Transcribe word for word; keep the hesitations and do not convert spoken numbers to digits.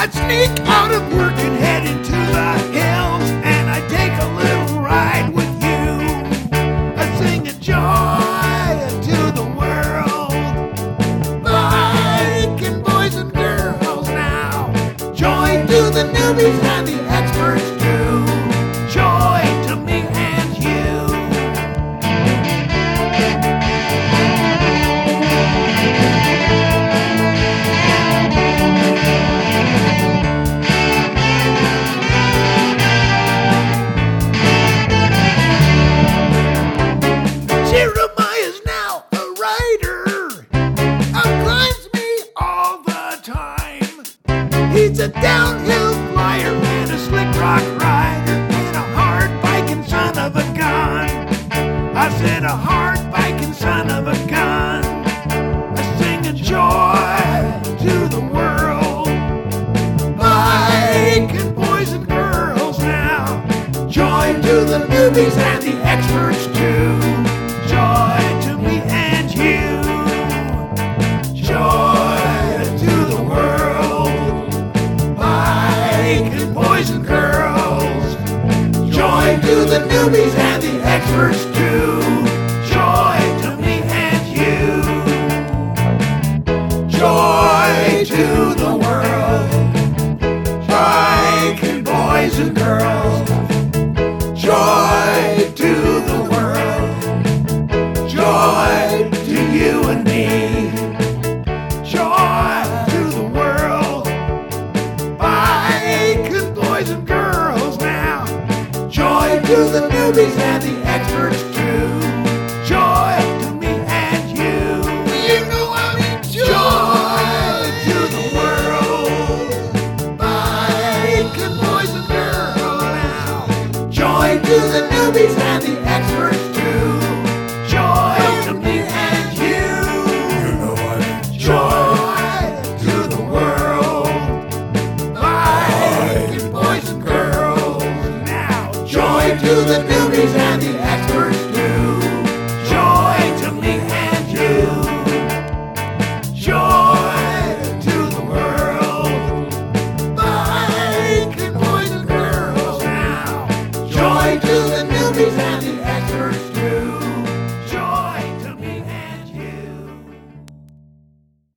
I'd sneak out of work and head into the hills, and I'd take a little ride with you. I'd sing a joy to the world, biking boys and girls now. Joy to the newbies and the experts too. Joy to me and you. Jeremiah's now a writer, outlines me all the time. He's a downhill flyer and a slick rock rider and a hard biking son of a gun. I said a hard biking son of a gun. I sing a joy to the world, biking boys and girls now. Joy to the newbies and the experts too. Joy to me and you. Joy to the world, biking boys and girls. Joy to the newbies and the experts too. Joy to me and you. Joy to the world, biking boys and girls. Joy to the world, joy to you and me. Joy to the world, biking boys and girls now. Joy to the newbies and the experts too. Joy to me and you. You know I mean joy to the world, biking boys and girls now. Joy to the newbies and the experts too. Joy to me and you. You know I mean joy to the world, biking boys and girls now. Joy to the newbies and the experts too. Joy to me and you. Joy to the world, biking boys and girls now. Joy to the